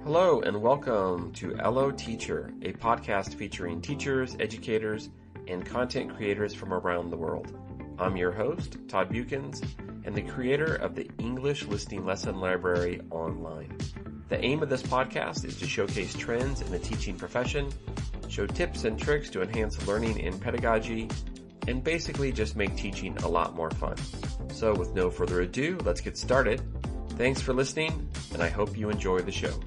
Hello and welcome to LO Teacher, a podcast featuring teachers, educators, and content creators from around the world. I'm your host, Todd Bukins, and the creator of the English Listening Lesson Library online. The aim of this podcast is to showcase trends in the teaching profession, show tips and tricks to enhance learning and pedagogy, and basically just make teaching a lot more fun. So with no further ado, let's get started. Thanks for listening, and I hope you enjoy the show.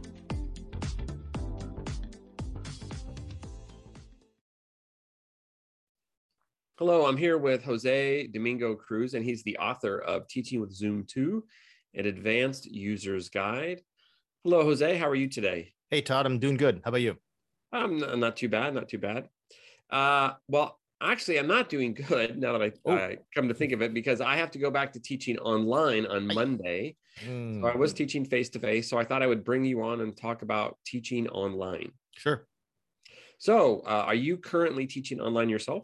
Hello, I'm here with Jose Domingo Cruz, and he's the author of Teaching with Zoom 2, an advanced user's guide. Hello, Jose. How are you today? Hey, Todd. I'm doing good. How about you? I'm not too bad, not too bad. Actually, I'm not doing good now that I come to think of it, because I have to go back to teaching online on Monday. So I was teaching face-to-face, so I thought I would bring you on and talk about teaching online. Sure. So are you currently teaching online yourself?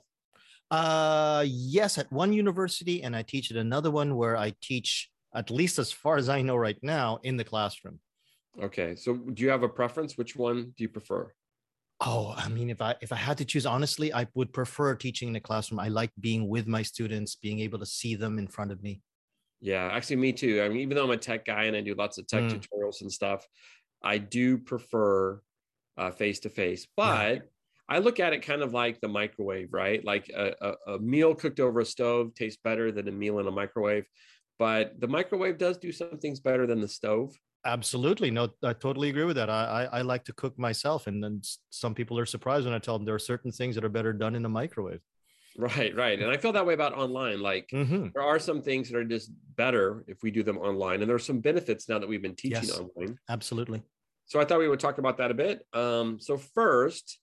Yes, at one university, and I teach at another one where I teach, at least as far as I know right now, in the classroom. Okay. So do you have a preference? Which one do you prefer? Oh, I mean, if I had to choose, honestly, I would prefer teaching in the classroom. I like being with my students, being able to see them in front of me. Yeah, actually, me too. I mean, even though I'm a tech guy and I do lots of tech tutorials and stuff, I do prefer face-to-face. But I look at it kind of like the microwave, right? Like a meal cooked over a stove tastes better than a meal in a microwave. But the microwave does do some things better than the stove. Absolutely. No, I totally agree with that. I like to cook myself. And then some people are surprised when I tell them there are certain things that are better done in a microwave. Right. And I feel that way about online. Like there are some things that are just better if we do them online. And there are some benefits now that we've been teaching online. Absolutely. So I thought we would talk about that a bit. So first,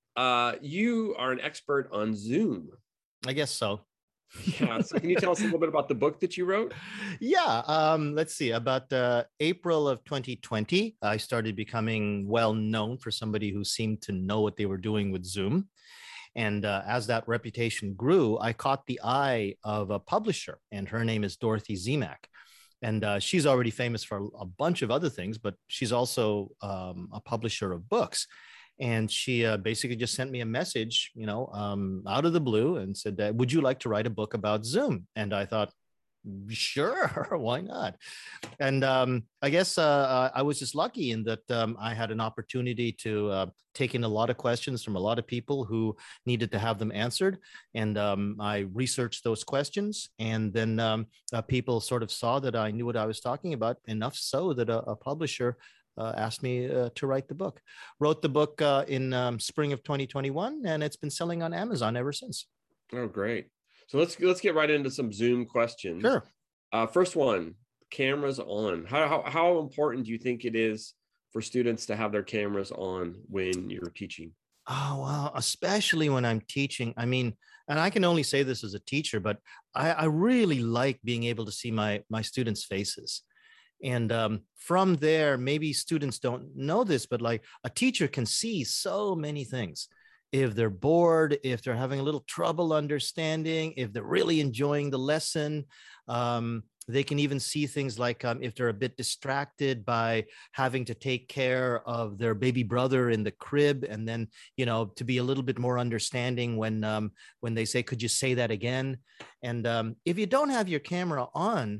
you are an expert on Zoom. I guess so. Yeah. So can you tell us a little bit about the book that you wrote? Yeah. Let's see. About April of 2020, I started becoming well known for somebody who seemed to know what they were doing with Zoom. And as that reputation grew, I caught the eye of a publisher, and her name is Dorothy Zemak. And she's already famous for a bunch of other things, but she's also a publisher of books. And she basically just sent me a message, out of the blue, and said, would you like to write a book about Zoom? And I thought, sure, why not? And I guess I was just lucky in that I had an opportunity to take in a lot of questions from a lot of people who needed to have them answered. And I researched those questions. And then people sort of saw that I knew what I was talking about, enough so that a publisher asked me to write the book. Wrote the book in spring of 2021, and it's been selling on Amazon ever since. Oh, great. So let's get right into some Zoom questions. Sure. First one, cameras on. How important do you think it is for students to have their cameras on when you're teaching? Oh, wow. Especially when I'm teaching. I mean, and I can only say this as a teacher, but I really like being able to see my students' faces. And from there, maybe students don't know this, but like a teacher can see so many things. If they're bored, if they're having a little trouble understanding, if they're really enjoying the lesson, they can even see things like if they're a bit distracted by having to take care of their baby brother in the crib, and then, to be a little bit more understanding when they say, could you say that again? And if you don't have your camera on,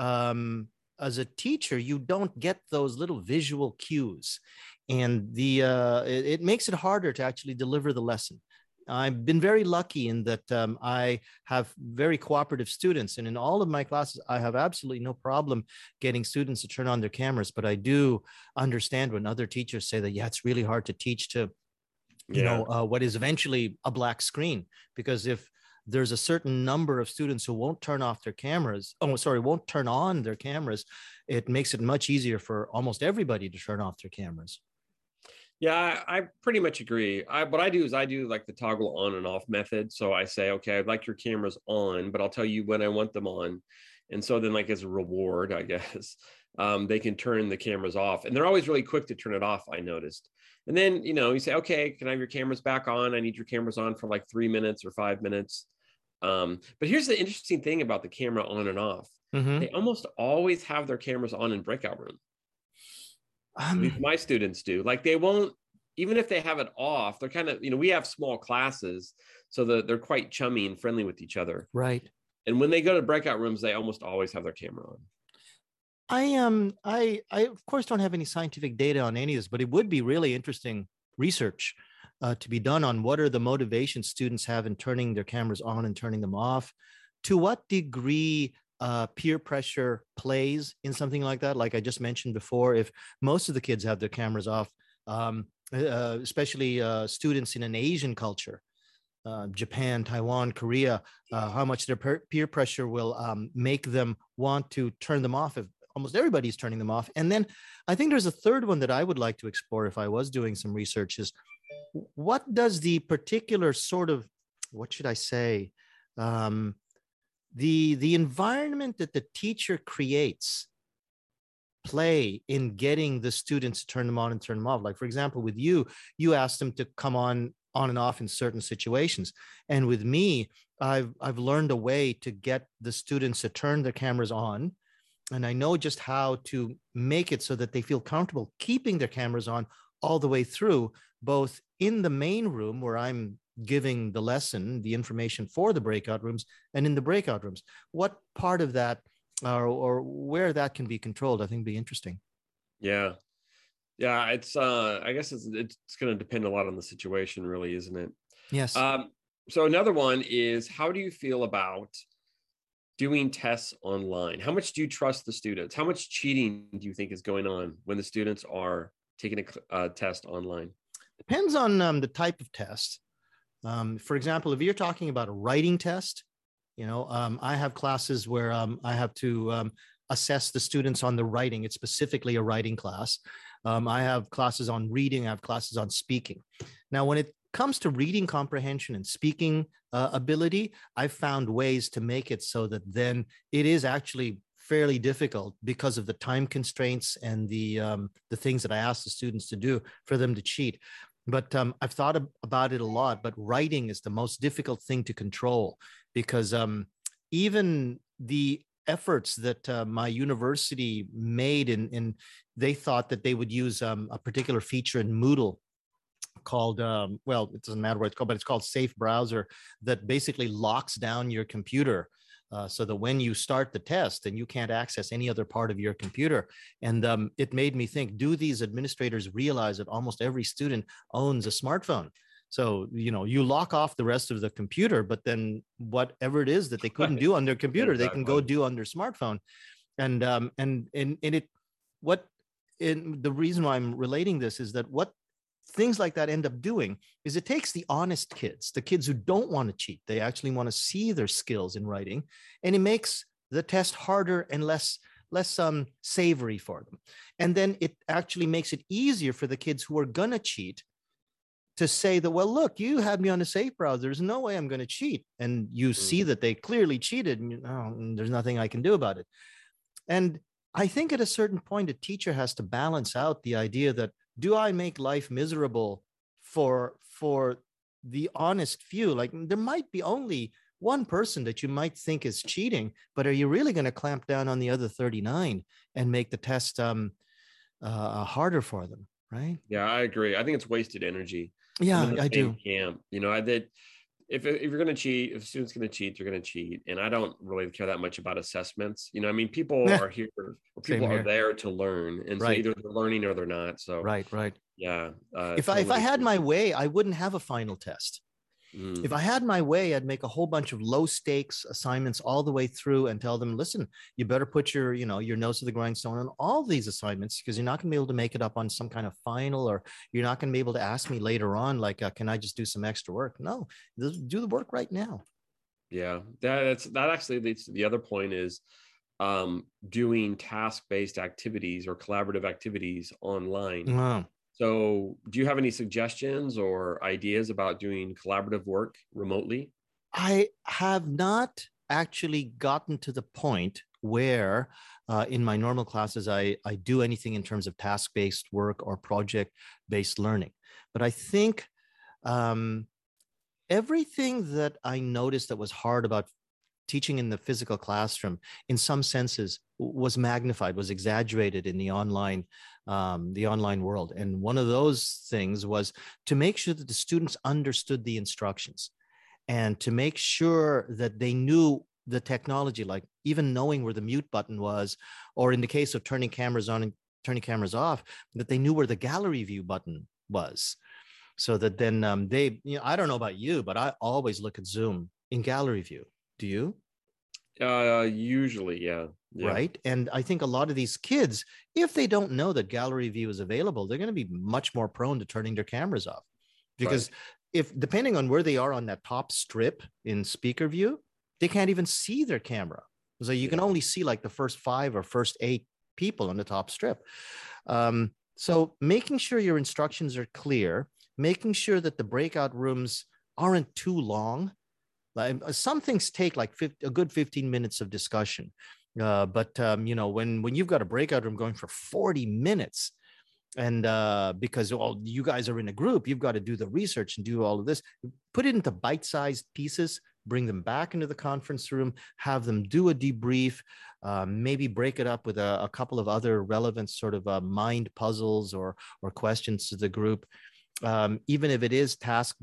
as a teacher, you don't get those little visual cues, and it makes it harder to actually deliver the lesson. I've been very lucky in that I have very cooperative students, and in all of my classes, I have absolutely no problem getting students to turn on their cameras. But I do understand when other teachers say that, it's really hard to teach to, what is eventually a black screen, because if there's a certain number of students who won't turn on their cameras, it makes it much easier for almost everybody to turn off their cameras. Yeah, I pretty much agree. What I do is I do like the toggle on and off method. So I say, okay, I'd like your cameras on, but I'll tell you when I want them on. And so then, like, as a reward, I guess, they can turn the cameras off. And they're always really quick to turn it off, I noticed. And then, you say, okay, can I have your cameras back on? I need your cameras on for like 3 minutes or 5 minutes. But here's the interesting thing about the camera on and off. They almost always have their cameras on in breakout room. At least my students do. Like they won't, even if they have it off, they're kind of, we have small classes, so they're quite chummy and friendly with each other. Right. And when they go to breakout rooms, they almost always have their camera on. I of course don't have any scientific data on any of this, but it would be really interesting research to be done on what are the motivations students have in turning their cameras on and turning them off. To what degree peer pressure plays in something like that? Like I just mentioned before, if most of the kids have their cameras off, especially students in an Asian culture, Japan, Taiwan, Korea, how much their peer pressure will make them want to turn them off if almost everybody's turning them off. And then I think there's a third one that I would like to explore if I was doing some research is what does the particular sort of, what should I say, the environment that the teacher creates play in getting the students to turn them on and turn them off. Like, for example, with you asked them to come on and off in certain situations. And with me, I've learned a way to get the students to turn their cameras on. And I know just how to make it so that they feel comfortable keeping their cameras on all the way through, both in the main room where I'm giving the lesson, the information for the breakout rooms, and in the breakout rooms. What part of that or where that can be controlled, I think be interesting. Yeah. Yeah. It's, I guess it's going to depend a lot on the situation, really, isn't it? Yes. So another one is, how do you feel about doing tests online? How much do you trust the students? How much cheating do you think is going on when the students are taking a test online? Depends on the type of test. For example, if you're talking about a writing test, I have classes where I have to assess the students on the writing. It's specifically a writing class. I have classes on reading. I have classes on speaking. Now, when it comes to reading comprehension and speaking ability, I've found ways to make it so that then it is actually fairly difficult because of the time constraints and the things that I ask the students to do for them to cheat. But I've thought about it a lot, but writing is the most difficult thing to control because even the efforts that my university made in they thought that they would use a particular feature in Moodle called, well, it doesn't matter what it's called, but it's called Safe Browser that basically locks down your computer so that when you start the test, then you can't access any other part of your computer. And it made me think, do these administrators realize that almost every student owns a smartphone? So, you lock off the rest of the computer, but then whatever it is that they couldn't do on their computer, exactly, they can go do on their smartphone. And the reason why I'm relating this is that what things like that end up doing is it takes the honest kids, the kids who don't want to cheat. They actually want to see their skills in writing, and it makes the test harder and less savory for them. And then it actually makes it easier for the kids who are going to cheat to say that, well, look, you had me on a safe browser. There's no way I'm going to cheat. And you see that they clearly cheated and there's nothing I can do about it. And I think at a certain point, a teacher has to balance out the idea that, do I make life miserable for the honest few? Like there might be only one person that you might think is cheating, but are you really going to clamp down on the other 39 and make the test harder for them? Right? Yeah, I agree. I think it's wasted energy. Yeah, I do. Camp. I did. If you're going to cheat, if a student's going to cheat, they're going to cheat. And I don't really care that much about assessments. People are here, or people are there to learn. And right. So either they're learning or they're not. So right. Yeah. If I had my way, I wouldn't have a final test. If I had my way, I'd make a whole bunch of low stakes assignments all the way through and tell them, listen, you better put your nose to the grindstone on all these assignments because you're not going to be able to make it up on some kind of final, or you're not going to be able to ask me later on, like, can I just do some extra work? No, do the work right now. Yeah, that actually leads to the other point is doing task-based activities or collaborative activities online. Wow. So do you have any suggestions or ideas about doing collaborative work remotely? I have not actually gotten to the point where in my normal classes, I do anything in terms of task-based work or project-based learning. But I think everything that I noticed that was hard about teaching in the physical classroom, in some senses, was magnified, was exaggerated in the online world. And one of those things was to make sure that the students understood the instructions, and to make sure that they knew the technology, like even knowing where the mute button was, or in the case of turning cameras on and turning cameras off, that they knew where the gallery view button was. So that then I don't know about you, but I always look at Zoom in gallery view. Do you? Usually, yeah. Right. And I think a lot of these kids, if they don't know that gallery view is available, they're going to be much more prone to turning their cameras off. Because if, depending on where they are on that top strip in speaker view, they can't even see their camera. So you can only see like the first 5 or first 8 people on the top strip. So making sure your instructions are clear, making sure that the breakout rooms aren't too long. Some things take like a good 15 minutes of discussion. But when you've got a breakout room going for 40 minutes, and because you guys are in a group, you've got to do the research and do all of this, put it into bite-sized pieces, bring them back into the conference room, have them do a debrief, maybe break it up with a couple of other relevant sort of mind puzzles or questions to the group. Even if it is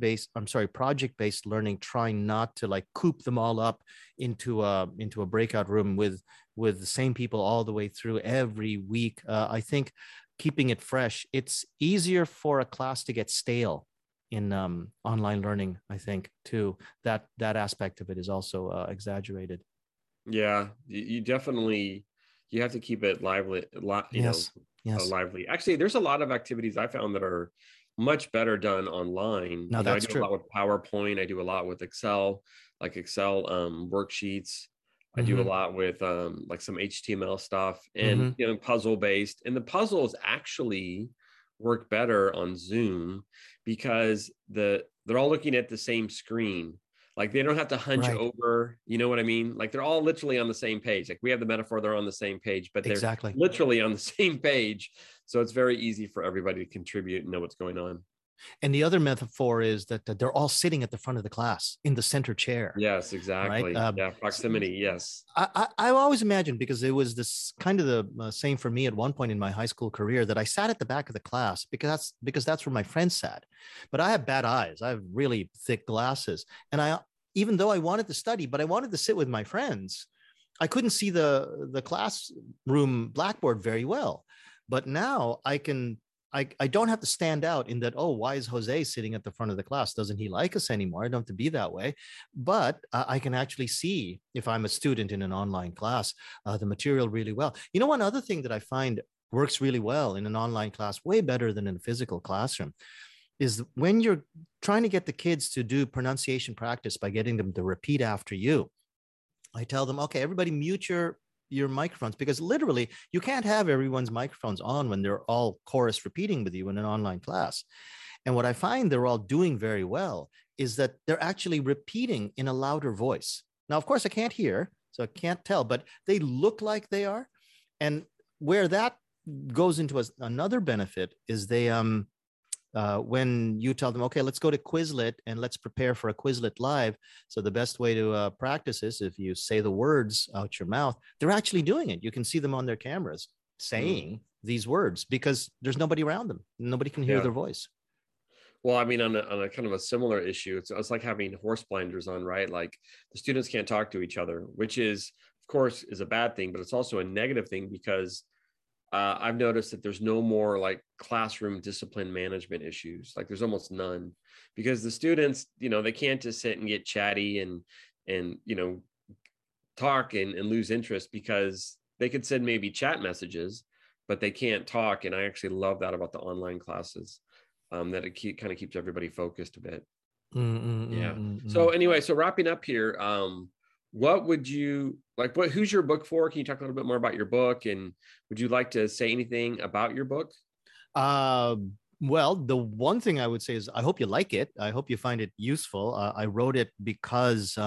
project-based learning, trying not to like coop them all up into a breakout room with the same people all the way through every week. I think keeping it fresh, it's easier for a class to get stale in online learning. I think too, that aspect of it is also exaggerated. Yeah, you definitely, you have to keep it lively, Yes. lively. Actually, there's a lot of activities I found that are much better done online. No, I that's do true. a lot with PowerPoint. I do a lot with Excel, like Excel worksheets. I do a Mm-hmm. lot with like some HTML stuff, and Mm-hmm. puzzle based. And the puzzles actually work better on Zoom because they're all looking at the same screen. Like they don't have to hunch Right. over, you know what I mean? Like they're all literally on the same page. Like we have the metaphor, they're on the same page, but they're Exactly. literally on the same page. So it's very easy for everybody to contribute and know what's going on. And the other metaphor is that they're all sitting at the front of the class in the center chair, Yes, right? exactly. Yeah, proximity. Yes. I always imagined, because it was this kind of the same for me at one point in my high school career, that I sat at the back of the class because that's where my friends sat. But I have bad eyes. I have really thick glasses, and even though I wanted to study, but I wanted to sit with my friends, I couldn't see the classroom blackboard very well. But now I can. I don't have to stand out in that, oh, why is Jose sitting at the front of the class? Doesn't he like us anymore? I don't have to be that way. But I can actually see, if I'm a student in an online class, the material really well. You know, one other thing that I find works really well in an online class, way better than in a physical classroom, is when you're trying to get the kids to do pronunciation practice by getting them to repeat after you. I tell them, okay, everybody mute your microphones, because literally you can't have everyone's microphones on when they're all chorus repeating with you in an online class. And what I find they're all doing very well is that they're actually repeating in a louder voice. Now, of course, I can't hear, so I can't tell, but they look like they are. And where that goes into another benefit is when you tell them, okay, let's go to Quizlet and let's prepare for a Quizlet live. So the best way to practice is if you say the words out your mouth. They're actually doing it. You can see them on their cameras saying these words because there's nobody around them. Nobody can hear Yeah. their voice. Well, I mean, on a kind of a similar issue, it's like having horse blinders on, right? Like the students can't talk to each other, which is, of course, is a bad thing, but it's also a negative thing because I've noticed that there's no more like classroom discipline management issues. Like there's almost none because the students, they can't just sit and get chatty and talk and lose interest because they could send maybe chat messages, but they can't talk. And I actually love that about the online classes, that it kind of keeps everybody focused a bit. Yeah. So anyway, so wrapping up here, what would you like? Who's your book for? Can you talk a little bit more about your book? And would you like to say anything about your book? Well, the one thing I would say is I hope you like it. I hope you find it useful. I wrote it because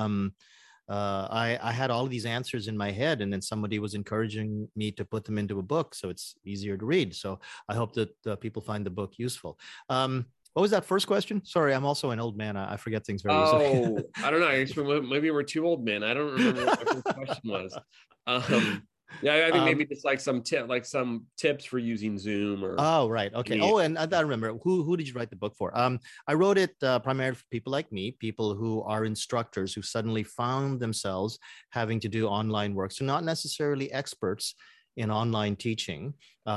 I had all of these answers in my head, and then somebody was encouraging me to put them into a book so it's easier to read. So I hope that people find the book useful. What was that first question? Sorry, I'm also an old man. I forget things very easily. Oh, I don't know. Actually, maybe we're two old men. I don't remember what my first question was. Um, yeah, I think maybe um, just like some tips for using Zoom or oh, right. Okay. any. Oh, and I remember who did you write the book for? I wrote it primarily for people like me, people who are instructors who suddenly found themselves having to do online work. So not necessarily experts in online teaching.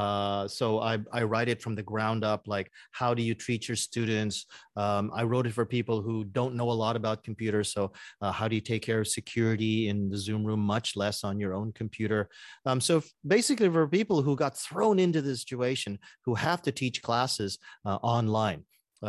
So I write it from the ground up, like how do you treat your students? I wrote it for people who don't know a lot about computers. So how do you take care of security in the Zoom room, much less on your own computer? So basically for people who got thrown into this situation, who have to teach classes online,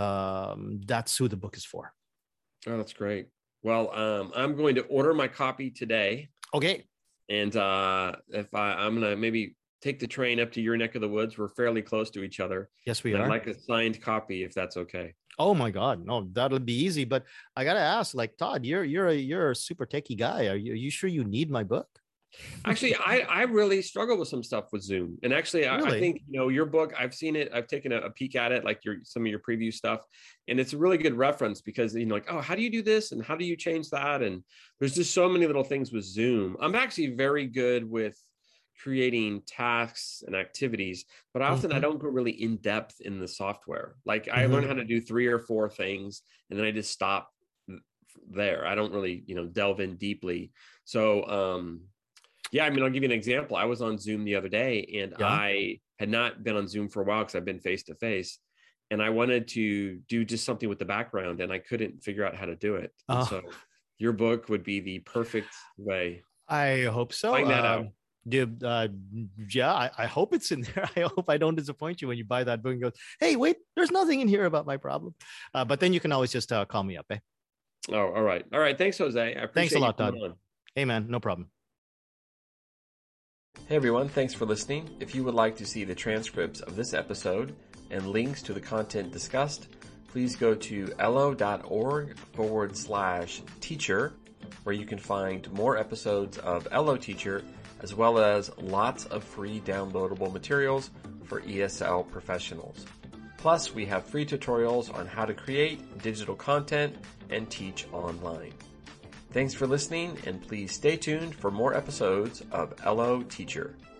that's who the book is for. Oh, that's great. Well, I'm going to order my copy today. Okay. And if I'm gonna maybe take the train up to your neck of the woods, we're fairly close to each other. Yes, we and are. I'd like a signed copy if that's okay. Oh my God, no, that'll be easy. But I gotta ask, like Todd, you're a super techie guy. Are you sure you need my book? Actually, I really struggle with some stuff with Zoom. And actually, I Really? think, your book, I've seen it, I've taken a peek at it, like some of your preview stuff. And it's a really good reference because, like, oh, how do you do this? And how do you change that? And there's just so many little things with Zoom. I'm actually very good with creating tasks and activities, but often I Mm-hmm. don't go really in depth in the software. Like I learn Mm-hmm. how to do 3 or 4 things and then I just stop there. I don't really, delve in deeply. So, yeah, I mean, I'll give you an example. I was on Zoom the other day and Yeah. I had not been on Zoom for a while because I've been face to face. And I wanted to do just something with the background and I couldn't figure out how to do it. And Uh, so your book would be the perfect way. I hope so. Find that out. Dude, yeah, I hope it's in there. I hope I don't disappoint you when you buy that book and go, hey, wait, there's nothing in here about my problem. But then you can always just call me up. Eh? Oh, all right. All right. Thanks, Jose. I Thanks a appreciate you lot, coming Todd. on. Hey, man, no problem. Hey everyone, thanks for listening. If you would like to see the transcripts of this episode and links to the content discussed, please go to elo.org/teacher, where you can find more episodes of Elo Teacher, as well as lots of free downloadable materials for ESL professionals. Plus, we have free tutorials on how to create digital content and teach online. Thanks for listening, and please stay tuned for more episodes of Elo Teacher.